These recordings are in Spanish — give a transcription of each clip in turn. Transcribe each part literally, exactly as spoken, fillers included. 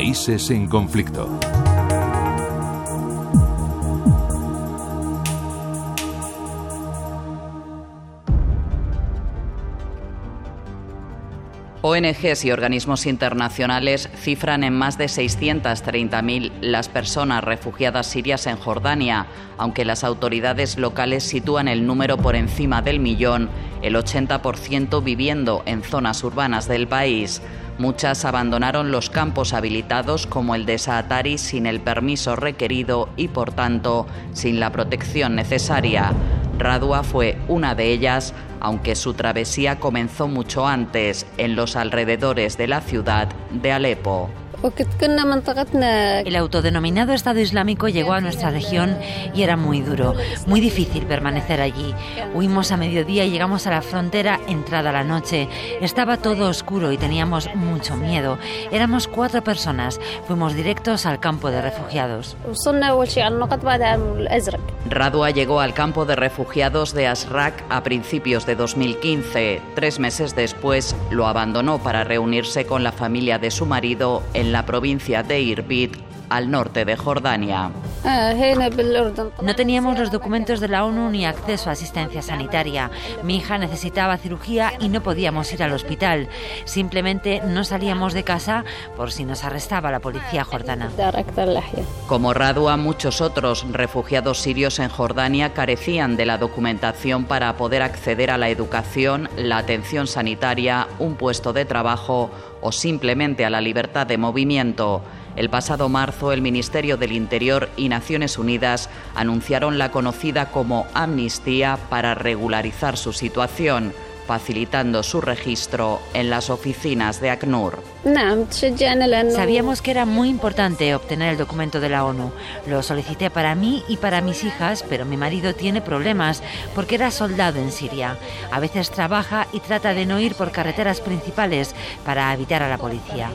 Países en conflicto. O N Ges y organismos internacionales cifran en más de seiscientas treinta mil las personas refugiadas sirias en Jordania, aunque las autoridades locales sitúan el número por encima del millón, el ochenta por ciento viviendo en zonas urbanas del país. Muchas abandonaron los campos habilitados como el de Saatari sin el permiso requerido y, por tanto, sin la protección necesaria. Radua fue una de ellas, aunque su travesía comenzó mucho antes, en los alrededores de la ciudad de Alepo. El autodenominado Estado Islámico llegó a nuestra región y era muy duro, muy difícil permanecer allí. Huimos a mediodía y llegamos a la frontera entrada la noche. Estaba todo oscuro y teníamos mucho miedo. Éramos cuatro personas. Fuimos directos al campo de refugiados. Radua llegó al campo de refugiados de Azraq a principios de dos mil quince. Tres meses después lo abandonó para reunirse con la familia de su marido en la provincia de Irbid, al norte de Jordania. No teníamos los documentos de la ONU ni acceso a asistencia sanitaria. Mi hija necesitaba cirugía y no podíamos ir al hospital. Simplemente no salíamos de casa por si nos arrestaba la policía jordana. Como Radua, muchos otros refugiados sirios en Jordania carecían de la documentación para poder acceder a la educación, la atención sanitaria, un puesto de trabajo o simplemente a la libertad de movimiento. El pasado marzo, el Ministerio del Interior y Naciones Unidas anunciaron la conocida como amnistía para regularizar su situación, facilitando su registro en las oficinas de ACNUR. Sabíamos que era muy importante obtener el documento de la ONU. Lo solicité para mí y para mis hijas, pero mi marido tiene problemas porque era soldado en Siria. A veces trabaja y trata de no ir por carreteras principales para evitar a la policía.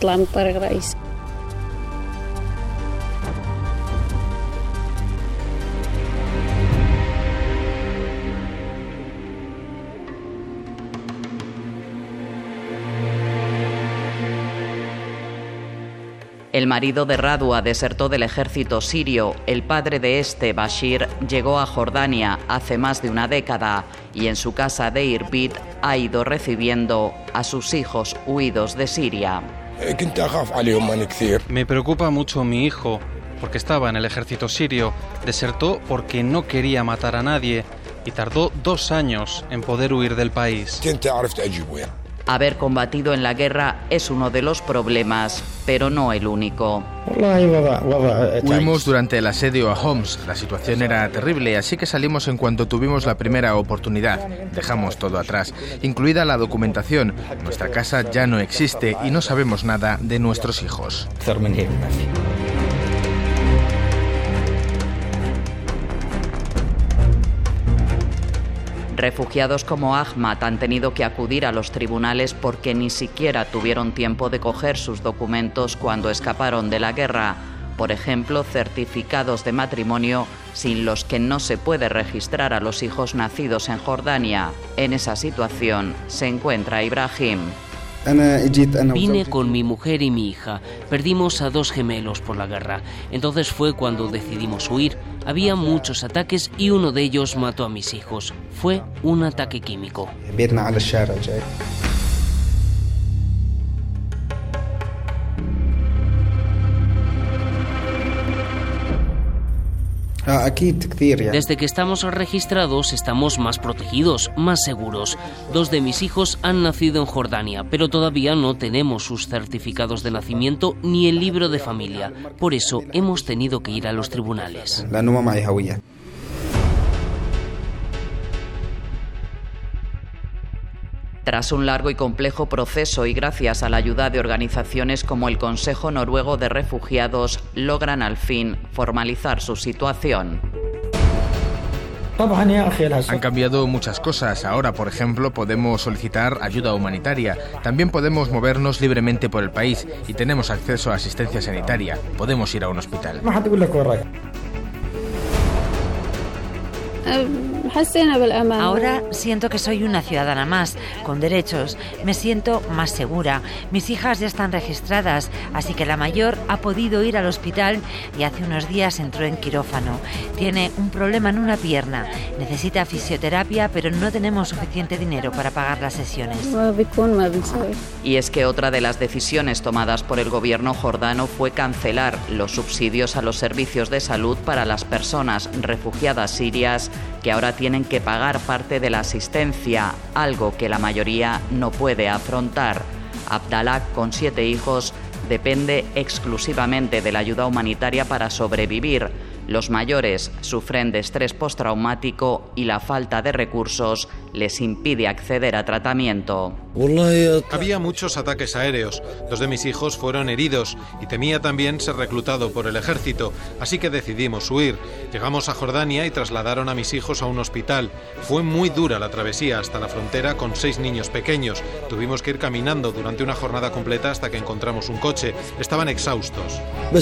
El marido de Radua desertó del ejército sirio. El padre de este, Bashir, llegó a Jordania hace más de una década y en su casa de Irbid ha ido recibiendo a sus hijos huidos de Siria. Me preocupa mucho mi hijo, porque estaba en el ejército sirio. Desertó porque no quería matar a nadie y tardó dos años en poder huir del país. Haber combatido en la guerra es uno de los problemas, pero no el único. Huimos durante el asedio a Homs. La situación era terrible, así que salimos en cuanto tuvimos la primera oportunidad. Dejamos todo atrás, incluida la documentación. Nuestra casa ya no existe y no sabemos nada de nuestros hijos. Refugiados como Ahmad han tenido que acudir a los tribunales porque ni siquiera tuvieron tiempo de coger sus documentos cuando escaparon de la guerra. Por ejemplo, certificados de matrimonio sin los que no se puede registrar a los hijos nacidos en Jordania. En esa situación se encuentra Ibrahim. Vine con mi mujer y mi hija. Perdimos a dos gemelos por la guerra. Entonces fue cuando decidimos huir. Había muchos ataques y uno de ellos mató a mis hijos. Fue un ataque químico. Desde que estamos registrados estamos más protegidos, más seguros. Dos de mis hijos han nacido en Jordania, pero todavía no tenemos sus certificados de nacimiento ni el libro de familia. Por eso hemos tenido que ir a los tribunales. Tras un largo y complejo proceso y gracias a la ayuda de organizaciones como el Consejo Noruego de Refugiados, logran al fin formalizar su situación. Han cambiado muchas cosas. Ahora, por ejemplo, podemos solicitar ayuda humanitaria. También podemos movernos libremente por el país y tenemos acceso a asistencia sanitaria. Podemos ir a un hospital. Ahora siento que soy una ciudadana más, con derechos. Me siento más segura. Mis hijas ya están registradas, así que la mayor ha podido ir al hospital y hace unos días entró en quirófano. Tiene un problema en una pierna. Necesita fisioterapia, pero no tenemos suficiente dinero para pagar las sesiones. Y es que otra de las decisiones tomadas por el gobierno jordano fue cancelar los subsidios a los servicios de salud para las personas refugiadas sirias que ahora tienen que pagar parte de la asistencia, algo que la mayoría no puede afrontar. Abdallah, con siete hijos, depende exclusivamente de la ayuda humanitaria para sobrevivir. Los mayores sufren de estrés postraumático y la falta de recursos les impide acceder a tratamiento. Había muchos ataques aéreos. Dos de mis hijos fueron heridos y temía también ser reclutado por el ejército, así que decidimos huir. Llegamos a Jordania y trasladaron a mis hijos a un hospital. Fue muy dura la travesía hasta la frontera con seis niños pequeños. Tuvimos que ir caminando durante una jornada completa hasta que encontramos un coche. Estaban exhaustos.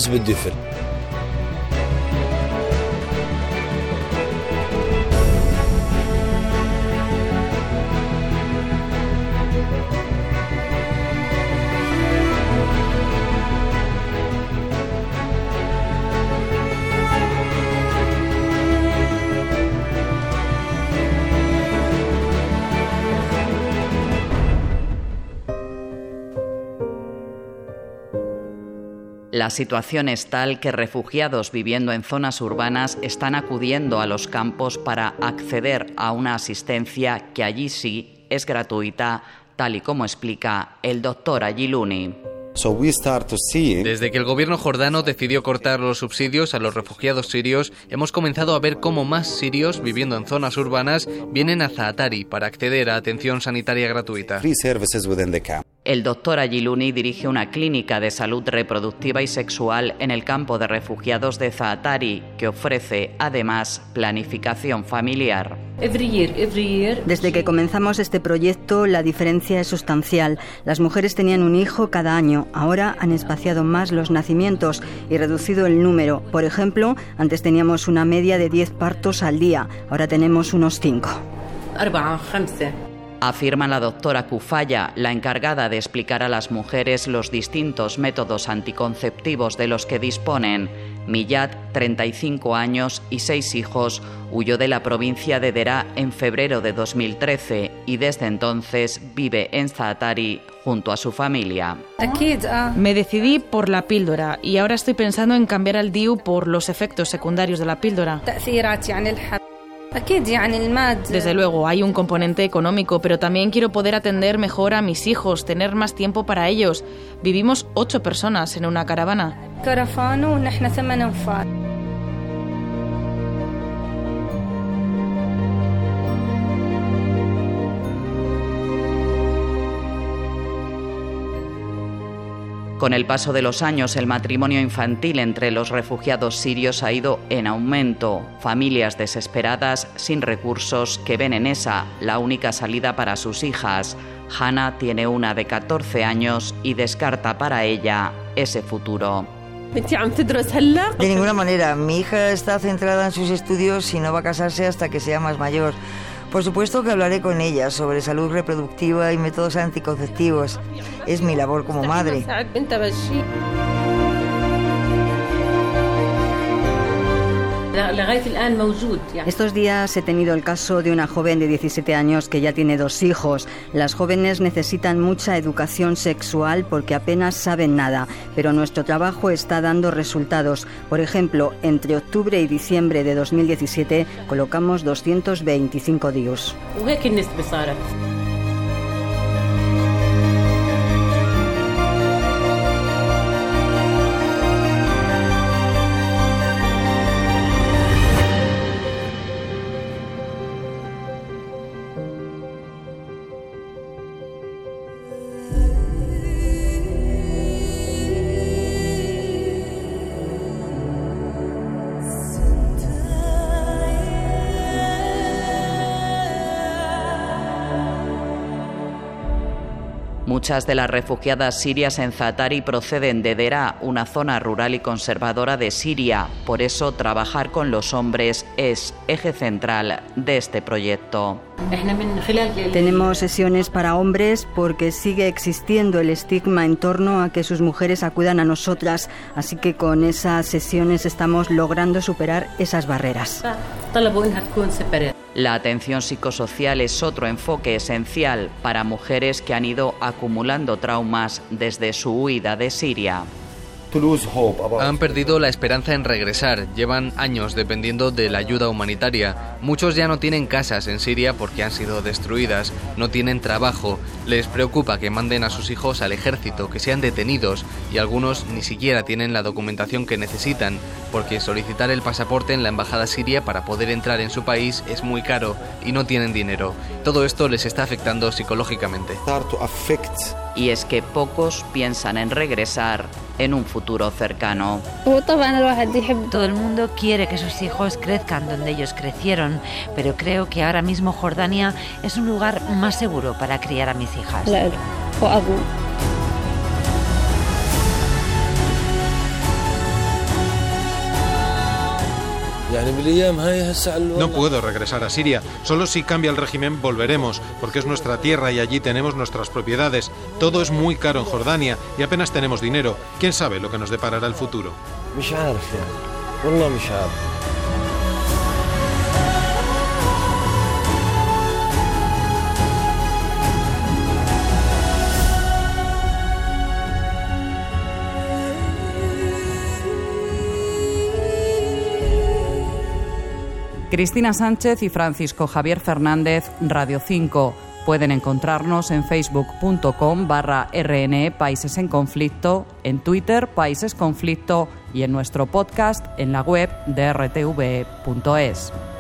La situación es tal que refugiados viviendo en zonas urbanas están acudiendo a los campos para acceder a una asistencia que allí sí es gratuita, tal y como explica el doctor Agiluni. Desde que el gobierno jordano decidió cortar los subsidios a los refugiados sirios, hemos comenzado a ver cómo más sirios viviendo en zonas urbanas vienen a Zaatari para acceder a atención sanitaria gratuita. El doctor Agiluni dirige una clínica de salud reproductiva y sexual en el campo de refugiados de Zaatari, que ofrece además planificación familiar. Desde que comenzamos este proyecto, la diferencia es sustancial. Las mujeres tenían un hijo cada año. Ahora han espaciado más los nacimientos y reducido el número. Por ejemplo, antes teníamos una media de diez partos al día. Ahora tenemos unos cinco. Afirma la doctora Kufaya, la encargada de explicar a las mujeres los distintos métodos anticonceptivos de los que disponen. Millad, treinta y cinco años y seis hijos, huyó de la provincia de Derá en febrero de dos mil trece y desde entonces vive en Zaatari junto a su familia. Me decidí por la píldora y ahora estoy pensando en cambiar al D I U por los efectos secundarios de la píldora. Desde luego, hay un componente económico, pero también quiero poder atender mejor a mis hijos, tener más tiempo para ellos. Vivimos ocho personas en una caravana. Con el paso de los años, el matrimonio infantil entre los refugiados sirios ha ido en aumento. Familias desesperadas, sin recursos, que ven en esa la única salida para sus hijas. Hannah tiene una de catorce años y descarta para ella ese futuro. De ninguna manera. Mi hija está centrada en sus estudios y no va a casarse hasta que sea más mayor. Por supuesto que hablaré con ella sobre salud reproductiva y métodos anticonceptivos. Es mi labor como madre. Estos días he tenido el caso de una joven de diecisiete años que ya tiene dos hijos. Las jóvenes necesitan mucha educación sexual porque apenas saben nada, pero nuestro trabajo está dando resultados. Por ejemplo, entre octubre y diciembre de dos mil diecisiete colocamos doscientos veinticinco D I Us. Muchas de las refugiadas sirias en Zaatari proceden de Deraa, una zona rural y conservadora de Siria. Por eso, trabajar con los hombres es eje central de este proyecto. Tenemos sesiones para hombres porque sigue existiendo el estigma en torno a que sus mujeres acudan a nosotras, así que con esas sesiones estamos logrando superar esas barreras. La atención psicosocial es otro enfoque esencial para mujeres que han ido acumulando traumas desde su huida de Siria. Han perdido la esperanza en regresar, llevan años dependiendo de la ayuda humanitaria. Muchos ya no tienen casas en Siria porque han sido destruidas, no tienen trabajo, les preocupa que manden a sus hijos al ejército, que sean detenidos, y algunos ni siquiera tienen la documentación que necesitan, porque solicitar el pasaporte en la embajada siria para poder entrar en su país es muy caro y no tienen dinero. Todo esto les está afectando psicológicamente. Y es que pocos piensan en regresar en un futuro cercano. Todo el mundo quiere que sus hijos crezcan donde ellos crecieron, pero creo que ahora mismo Jordania es un lugar más seguro para criar a mis hijas. No puedo regresar a Siria, solo si cambia el régimen volveremos, porque es nuestra tierra y allí tenemos nuestras propiedades. Todo es muy caro en Jordania y apenas tenemos dinero. ¿Quién sabe lo que nos deparará el futuro? Cristina Sánchez y Francisco Javier Fernández, Radio cinco. Pueden encontrarnos en facebook.com barra rne Países en Conflicto, en Twitter Países Conflicto y en nuestro podcast en la web de r t v punto es.